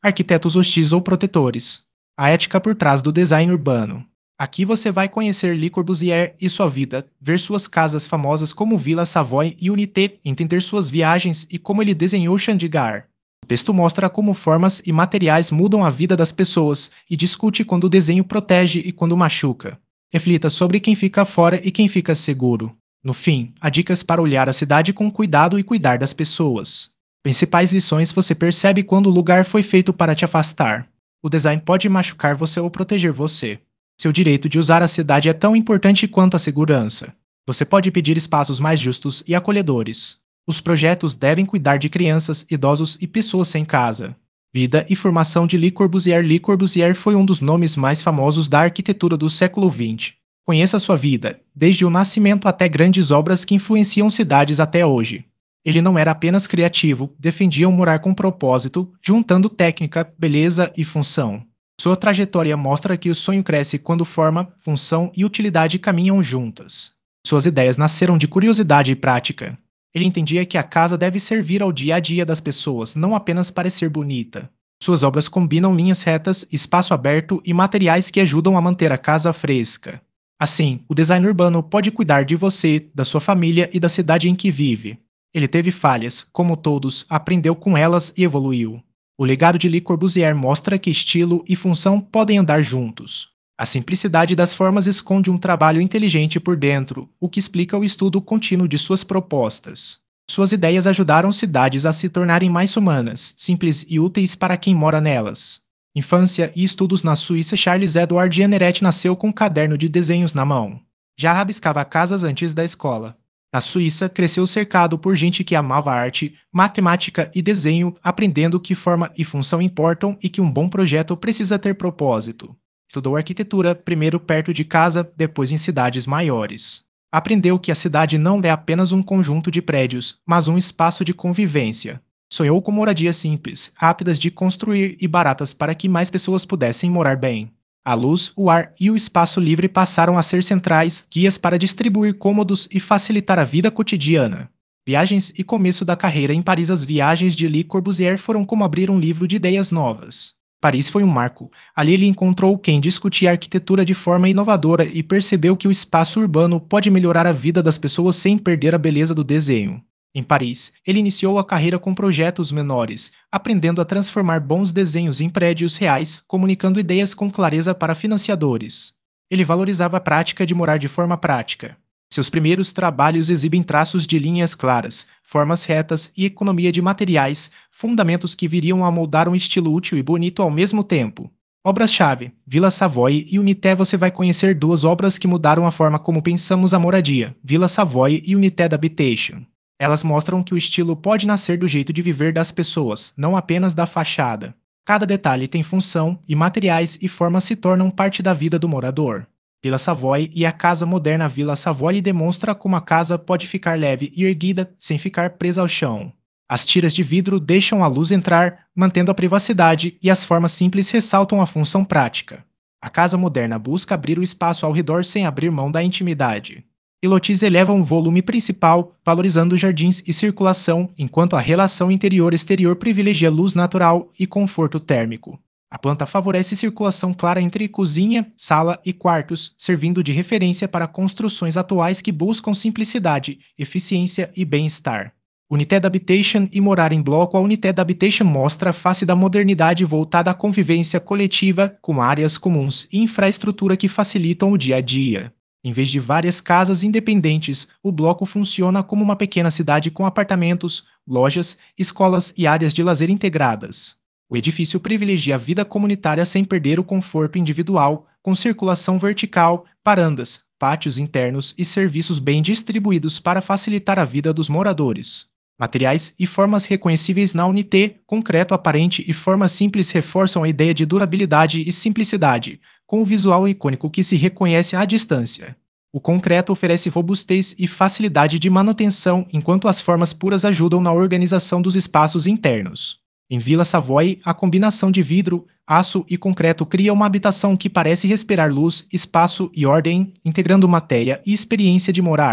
arquitetos hostis ou protetores. A ética por trás do design urbano. Aqui você vai conhecer Le Corbusier e sua vida, ver suas casas famosas como Villa Savoy e Unité, entender suas viagens e como ele desenhou Chandigarh. O texto mostra como formas e materiais mudam a vida das pessoas e discute quando o desenho protege e quando machuca. Reflita sobre quem fica fora e quem fica seguro. No fim, há dicas para olhar a cidade com cuidado e cuidar das pessoas. Principais lições você percebe quando o lugar foi feito para te afastar. O design pode machucar você ou proteger você. Seu direito de usar a cidade é tão importante quanto a segurança. Você pode pedir espaços mais justos e acolhedores. Os projetos devem cuidar de crianças, idosos e pessoas sem casa. Vida e formação de Le Corbusier. Le Corbusier foi um dos nomes mais famosos da arquitetura do século XX. Conheça sua vida, desde o nascimento até grandes obras que influenciam cidades até hoje. Ele não era apenas criativo, defendia um morar com propósito, juntando técnica, beleza e função. Sua trajetória mostra que o sonho cresce quando forma, função e utilidade caminham juntas. Suas ideias nasceram de curiosidade e prática. Ele entendia que a casa deve servir ao dia a dia das pessoas, não apenas parecer bonita. Suas obras combinam linhas retas, espaço aberto e materiais que ajudam a manter a casa fresca. Assim, o design urbano pode cuidar de você, da sua família e da cidade em que vive. Ele teve falhas, como todos, aprendeu com elas e evoluiu. O legado de Le Corbusier mostra que estilo e função podem andar juntos. A simplicidade das formas esconde um trabalho inteligente por dentro, o que explica o estudo contínuo de suas propostas. Suas ideias ajudaram cidades a se tornarem mais humanas, simples e úteis para quem mora nelas. Infância e estudos na Suíça. Charles Edward Jenneret nasceu com um caderno de desenhos na mão. Já rabiscava casas antes da escola. Na Suíça, cresceu cercado por gente que amava arte, matemática e desenho, aprendendo que forma e função importam e que um bom projeto precisa ter propósito. Estudou arquitetura, primeiro perto de casa, depois em cidades maiores. Aprendeu que a cidade não é apenas um conjunto de prédios, mas um espaço de convivência. Sonhou com moradias simples, rápidas de construir e baratas para que mais pessoas pudessem morar bem. A luz, o ar e o espaço livre passaram a ser centrais, guias para distribuir cômodos e facilitar a vida cotidiana. Viagens e começo da carreira em Paris. As viagens de Le Corbusier foram como abrir um livro de ideias novas. Paris foi um marco. Ali ele encontrou quem discutia arquitetura de forma inovadora e percebeu que o espaço urbano pode melhorar a vida das pessoas sem perder a beleza do desenho. Em Paris, ele iniciou a carreira com projetos menores, aprendendo a transformar bons desenhos em prédios reais, comunicando ideias com clareza para financiadores. Ele valorizava a prática de morar de forma prática. Seus primeiros trabalhos exibem traços de linhas claras, formas retas e economia de materiais, fundamentos que viriam a moldar um estilo útil e bonito ao mesmo tempo. Obras-chave: Villa Savoy e Unité. Você vai conhecer duas obras que mudaram a forma como pensamos a moradia: Villa Savoy e Unité d'Habitation. Elas mostram que o estilo pode nascer do jeito de viver das pessoas, não apenas da fachada. Cada detalhe tem função, e materiais e formas se tornam parte da vida do morador. Villa Savoy e a casa moderna. Villa Savoy demonstra como a casa pode ficar leve e erguida, sem ficar presa ao chão. As tiras de vidro deixam a luz entrar, mantendo a privacidade, e as formas simples ressaltam a função prática. A casa moderna busca abrir o espaço ao redor sem abrir mão da intimidade. Pilotis eleva um volume principal, valorizando jardins e circulação, enquanto a relação interior-exterior privilegia luz natural e conforto térmico. A planta favorece circulação clara entre cozinha, sala e quartos, servindo de referência para construções atuais que buscam simplicidade, eficiência e bem-estar. Unité d'Habitation e morar em bloco. A Unité d'Habitation mostra a face da modernidade voltada à convivência coletiva, com áreas comuns e infraestrutura que facilitam o dia a dia. Em vez de várias casas independentes, o bloco funciona como uma pequena cidade com apartamentos, lojas, escolas e áreas de lazer integradas. O edifício privilegia a vida comunitária sem perder o conforto individual, com circulação vertical, varandas, pátios internos e serviços bem distribuídos para facilitar a vida dos moradores. Materiais e formas reconhecíveis na Unité, concreto aparente e formas simples reforçam a ideia de durabilidade e simplicidade, com o visual icônico que se reconhece à distância. O concreto oferece robustez e facilidade de manutenção, enquanto as formas puras ajudam na organização dos espaços internos. Em Villa Savoy, a combinação de vidro, aço e concreto cria uma habitação que parece respirar luz, espaço e ordem, integrando matéria e experiência de morar.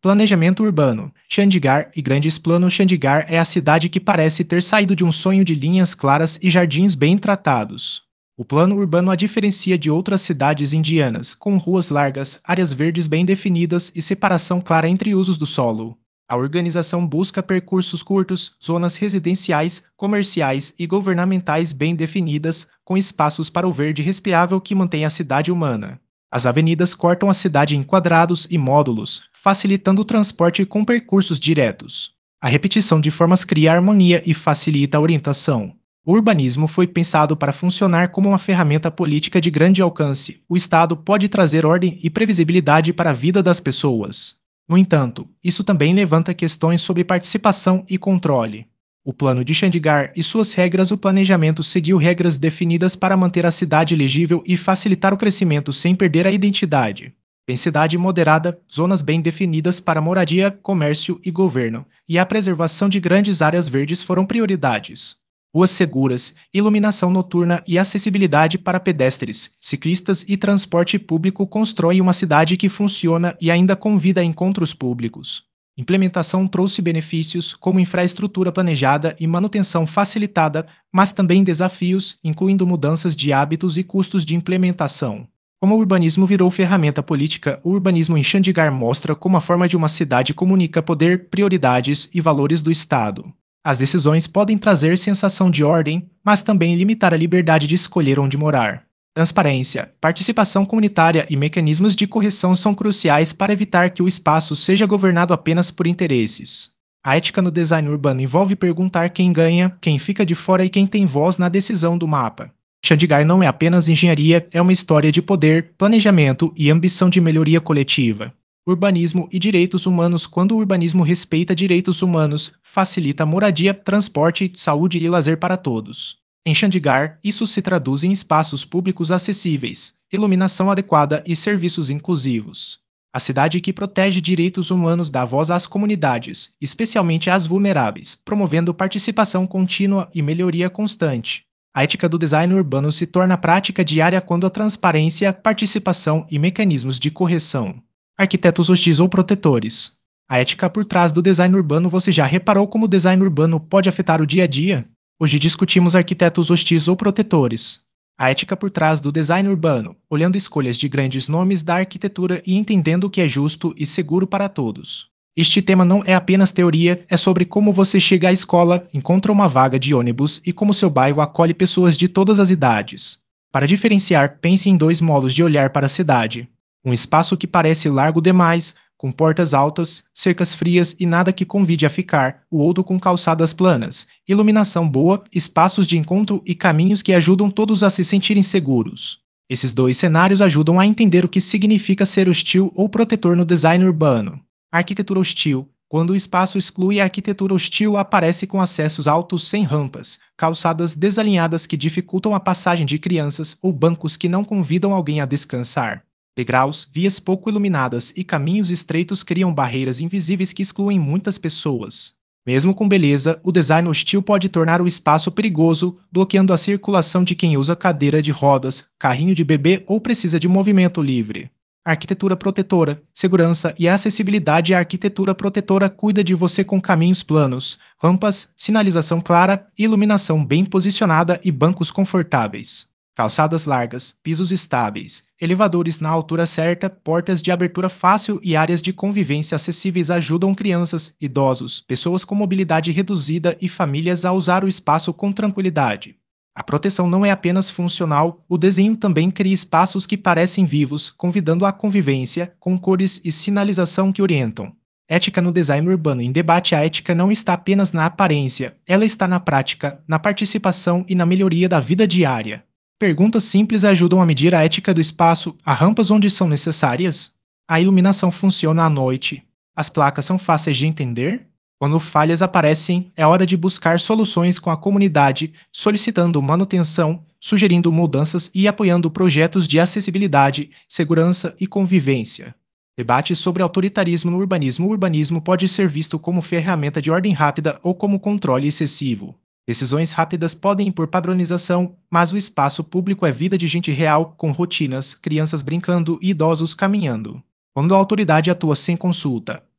Planejamento urbano. Chandigarh e Grandes Planos. Chandigarh é a cidade que parece ter saído de um sonho de linhas claras e jardins bem tratados. O plano urbano a diferencia de outras cidades indianas, com ruas largas, áreas verdes bem definidas e separação clara entre usos do solo. A organização busca percursos curtos, zonas residenciais, comerciais e governamentais bem definidas, com espaços para o verde respirável que mantém a cidade humana. As avenidas cortam a cidade em quadrados e módulos, facilitando o transporte com percursos diretos. A repetição de formas cria harmonia e facilita a orientação. O urbanismo foi pensado para funcionar como uma ferramenta política de grande alcance. O Estado pode trazer ordem e previsibilidade para a vida das pessoas. No entanto, isso também levanta questões sobre participação e controle. O plano de Chandigarh e suas regras. O planejamento seguiu regras definidas para manter a cidade legível e facilitar o crescimento sem perder a identidade. Densidade moderada, zonas bem definidas para moradia, comércio e governo, e a preservação de grandes áreas verdes foram prioridades. Ruas seguras, iluminação noturna e acessibilidade para pedestres, ciclistas e transporte público constroem uma cidade que funciona e ainda convida a encontros públicos. Implementação trouxe benefícios como infraestrutura planejada e manutenção facilitada, mas também desafios, incluindo mudanças de hábitos e custos de implementação. Como o urbanismo virou ferramenta política, o urbanismo em Chandigarh mostra como a forma de uma cidade comunica poder, prioridades e valores do Estado. As decisões podem trazer sensação de ordem, mas também limitar a liberdade de escolher onde morar. Transparência, participação comunitária e mecanismos de correção são cruciais para evitar que o espaço seja governado apenas por interesses. A ética no design urbano envolve perguntar quem ganha, quem fica de fora e quem tem voz na decisão do mapa. Chandigarh não é apenas engenharia, é uma história de poder, planejamento e ambição de melhoria coletiva. Urbanismo e direitos humanos. Quando o urbanismo respeita direitos humanos, facilita moradia, transporte, saúde e lazer para todos. Em Chandigarh, isso se traduz em espaços públicos acessíveis, iluminação adequada e serviços inclusivos. A cidade que protege direitos humanos dá voz às comunidades, especialmente às vulneráveis, promovendo participação contínua e melhoria constante. A ética do design urbano se torna prática diária quando a transparência, participação e mecanismos de correção. Arquitetos hostis ou protetores. A ética por trás do design urbano. Você já reparou como o design urbano pode afetar o dia a dia? Hoje discutimos arquitetos hostis ou protetores. A ética por trás do design urbano, olhando escolhas de grandes nomes da arquitetura e entendendo o que é justo e seguro para todos. Este tema não é apenas teoria, é sobre como você chega à escola, encontra uma vaga de ônibus e como seu bairro acolhe pessoas de todas as idades. Para diferenciar, pense em dois modos de olhar para a cidade. Um espaço que parece largo demais, com portas altas, cercas frias e nada que convide a ficar, o outro com calçadas planas, iluminação boa, espaços de encontro e caminhos que ajudam todos a se sentirem seguros. Esses dois cenários ajudam a entender o que significa ser hostil ou protetor no design urbano. Arquitetura hostil. Quando o espaço exclui a arquitetura hostil, aparece com acessos altos sem rampas, calçadas desalinhadas que dificultam a passagem de crianças ou bancos que não convidam alguém a descansar. Degraus, vias pouco iluminadas e caminhos estreitos criam barreiras invisíveis que excluem muitas pessoas. Mesmo com beleza, o design hostil pode tornar o espaço perigoso, bloqueando a circulação de quem usa cadeira de rodas, carrinho de bebê ou precisa de movimento livre. Arquitetura protetora, segurança e acessibilidade. A arquitetura protetora cuida de você com caminhos planos, rampas, sinalização clara, iluminação bem posicionada e bancos confortáveis. Calçadas largas, pisos estáveis, elevadores na altura certa, portas de abertura fácil e áreas de convivência acessíveis ajudam crianças, idosos, pessoas com mobilidade reduzida e famílias a usar o espaço com tranquilidade. A proteção não é apenas funcional, o desenho também cria espaços que parecem vivos, convidando à convivência, com cores e sinalização que orientam. Ética no design urbano em debate. A ética não está apenas na aparência, ela está na prática, na participação e na melhoria da vida diária. Perguntas simples ajudam a medir a ética do espaço. Há rampas onde são necessárias? A iluminação funciona à noite? As placas são fáceis de entender? Quando falhas aparecem, é hora de buscar soluções com a comunidade, solicitando manutenção, sugerindo mudanças e apoiando projetos de acessibilidade, segurança e convivência. Debates sobre autoritarismo no urbanismo. O urbanismo pode ser visto como ferramenta de ordem rápida ou como controle excessivo. Decisões rápidas podem impor padronização, mas o espaço público é vida de gente real, com rotinas, crianças brincando e idosos caminhando. Quando a autoridade atua sem consulta,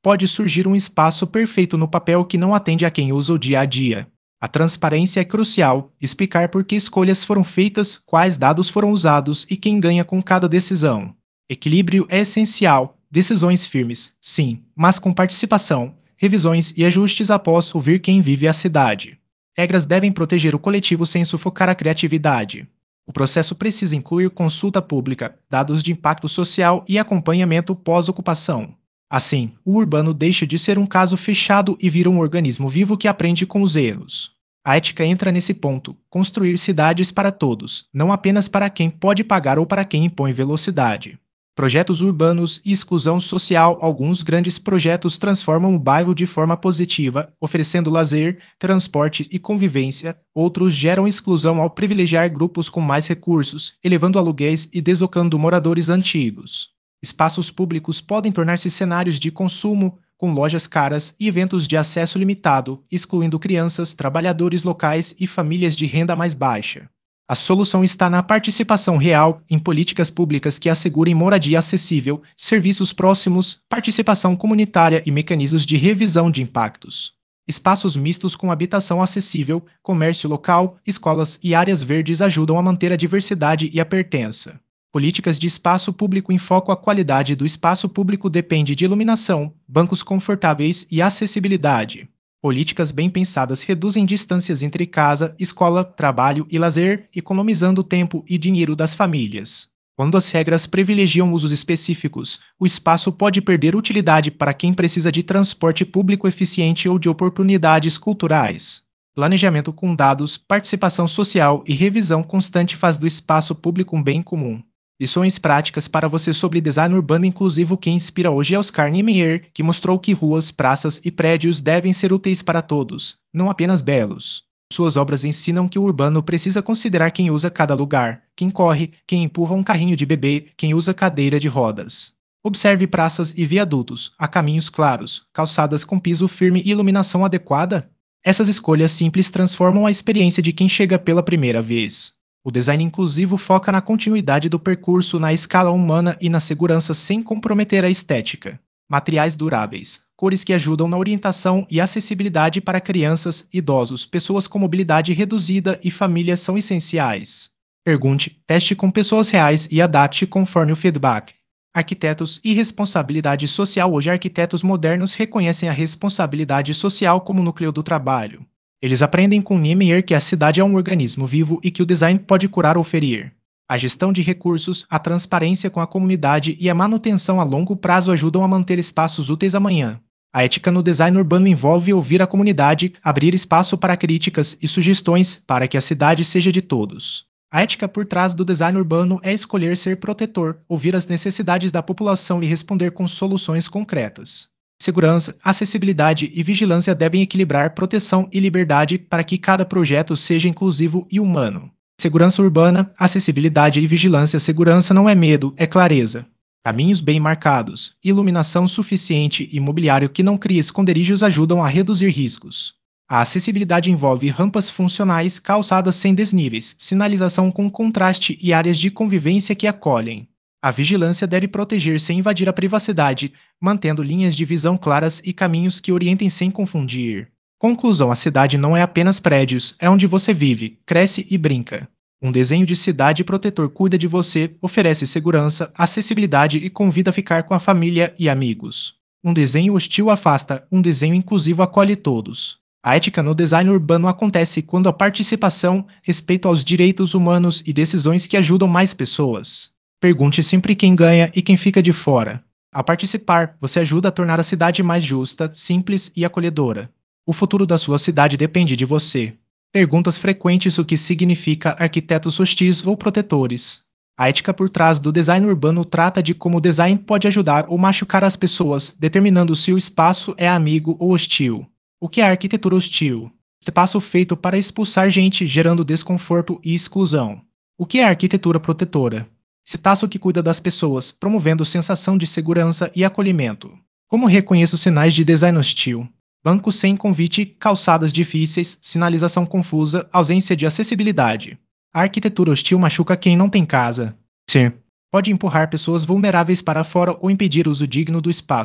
pode surgir um espaço perfeito no papel que não atende a quem usa o dia a dia. A transparência é crucial, explicar por que escolhas foram feitas, quais dados foram usados e quem ganha com cada decisão. Equilíbrio é essencial, decisões firmes, sim, mas com participação, revisões e ajustes após ouvir quem vive a cidade. Regras devem proteger o coletivo sem sufocar a criatividade. O processo precisa incluir consulta pública, dados de impacto social e acompanhamento pós-ocupação. Assim, o urbano deixa de ser um caso fechado e vira um organismo vivo que aprende com os erros. A ética entra nesse ponto: construir cidades para todos, não apenas para quem pode pagar ou para quem impõe velocidade. Projetos urbanos e exclusão social. Alguns grandes projetos transformam o bairro de forma positiva, oferecendo lazer, transporte e convivência. Outros geram exclusão ao privilegiar grupos com mais recursos, elevando aluguéis e deslocando moradores antigos. Espaços públicos podem tornar-se cenários de consumo, com lojas caras e eventos de acesso limitado, excluindo crianças, trabalhadores locais e famílias de renda mais baixa. A solução está na participação real, em políticas públicas que assegurem moradia acessível, serviços próximos, participação comunitária e mecanismos de revisão de impactos. Espaços mistos com habitação acessível, comércio local, escolas e áreas verdes ajudam a manter a diversidade e a pertença. Políticas de espaço público enfocam a qualidade do espaço público depende de iluminação, bancos confortáveis e acessibilidade. Políticas bem pensadas reduzem distâncias entre casa, escola, trabalho e lazer, economizando tempo e dinheiro das famílias. Quando as regras privilegiam usos específicos, o espaço pode perder utilidade para quem precisa de transporte público eficiente ou de oportunidades culturais. Planejamento com dados, participação social e revisão constante faz do espaço público um bem comum. Lições práticas para você sobre design urbano inclusivo. Que inspira hoje é Oscar Niemeyer, que mostrou que ruas, praças e prédios devem ser úteis para todos, não apenas belos. Suas obras ensinam que o urbano precisa considerar quem usa cada lugar, quem corre, quem empurra um carrinho de bebê, quem usa cadeira de rodas. Observe praças e viadutos, há caminhos claros, calçadas com piso firme e iluminação adequada. Essas escolhas simples transformam a experiência de quem chega pela primeira vez. O design inclusivo foca na continuidade do percurso, na escala humana e na segurança sem comprometer a estética. Materiais duráveis, cores que ajudam na orientação e acessibilidade para crianças, idosos, pessoas com mobilidade reduzida e famílias são essenciais. Pergunte, teste com pessoas reais e adapte conforme o feedback. Arquitetos e responsabilidade social. Hoje, arquitetos modernos reconhecem a responsabilidade social como núcleo do trabalho. Eles aprendem com Niemeyer que a cidade é um organismo vivo e que o design pode curar ou ferir. A gestão de recursos, a transparência com a comunidade e a manutenção a longo prazo ajudam a manter espaços úteis amanhã. A ética no design urbano envolve ouvir a comunidade, abrir espaço para críticas e sugestões para que a cidade seja de todos. A ética por trás do design urbano é escolher ser protetor, ouvir as necessidades da população e responder com soluções concretas. Segurança, acessibilidade e vigilância devem equilibrar proteção e liberdade para que cada projeto seja inclusivo e humano. Segurança urbana, acessibilidade e vigilância. Segurança não é medo, é clareza. Caminhos bem marcados, iluminação suficiente e mobiliário que não cria esconderijos ajudam a reduzir riscos. A acessibilidade envolve rampas funcionais, calçadas sem desníveis, sinalização com contraste e áreas de convivência que acolhem. A vigilância deve proteger sem invadir a privacidade, mantendo linhas de visão claras e caminhos que orientem sem confundir. Conclusão: a cidade não é apenas prédios, é onde você vive, cresce e brinca. Um desenho de cidade protetor cuida de você, oferece segurança, acessibilidade e convida a ficar com a família e amigos. Um desenho hostil afasta, um desenho inclusivo acolhe todos. A ética no design urbano acontece quando a participação, respeito aos direitos humanos e decisões que ajudam mais pessoas. Pergunte sempre quem ganha e quem fica de fora. Ao participar, você ajuda a tornar a cidade mais justa, simples e acolhedora. O futuro da sua cidade depende de você. Perguntas frequentes: o que significa arquitetos hostis ou protetores? A ética por trás do design urbano trata de como o design pode ajudar ou machucar as pessoas, determinando se o espaço é amigo ou hostil. O que é arquitetura hostil? Espaço feito para expulsar gente, gerando desconforto e exclusão. O que é arquitetura protetora? Espaço que cuida das pessoas, promovendo sensação de segurança e acolhimento. Como reconheço sinais de design hostil? Bancos sem convite, calçadas difíceis, sinalização confusa, ausência de acessibilidade. A arquitetura hostil machuca quem não tem casa. Sim. Pode empurrar pessoas vulneráveis para fora ou impedir o uso digno do espaço.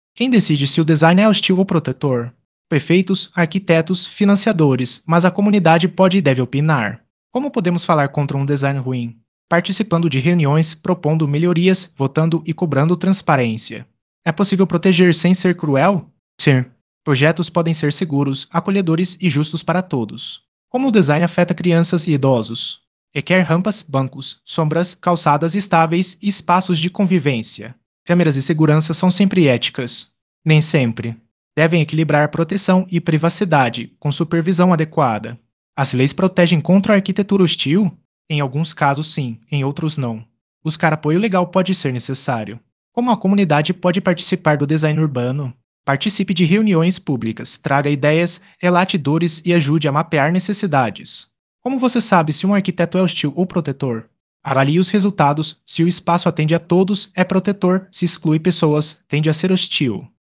Quem decide se o design é hostil ou protetor? Prefeitos, arquitetos, financiadores, mas a comunidade pode e deve opinar. Como podemos falar contra um design ruim? Participando de reuniões, propondo melhorias, votando e cobrando transparência. É possível proteger sem ser cruel? Sim. Projetos podem ser seguros, acolhedores e justos para todos. Como o design afeta crianças e idosos? Requer rampas, bancos, sombras, calçadas estáveis e espaços de convivência. Câmeras de segurança são sempre éticas. Nem sempre. Devem equilibrar proteção e privacidade, com supervisão adequada. As leis protegem contra a arquitetura hostil? Em alguns casos, sim, em outros, não. Buscar apoio legal pode ser necessário. Como a comunidade pode participar do design urbano? Participe de reuniões públicas, traga ideias, relate dores e ajude a mapear necessidades. Como você sabe se um arquiteto é hostil ou protetor? Avalie os resultados. Se o espaço atende a todos, é protetor. Se exclui pessoas, tende a ser hostil.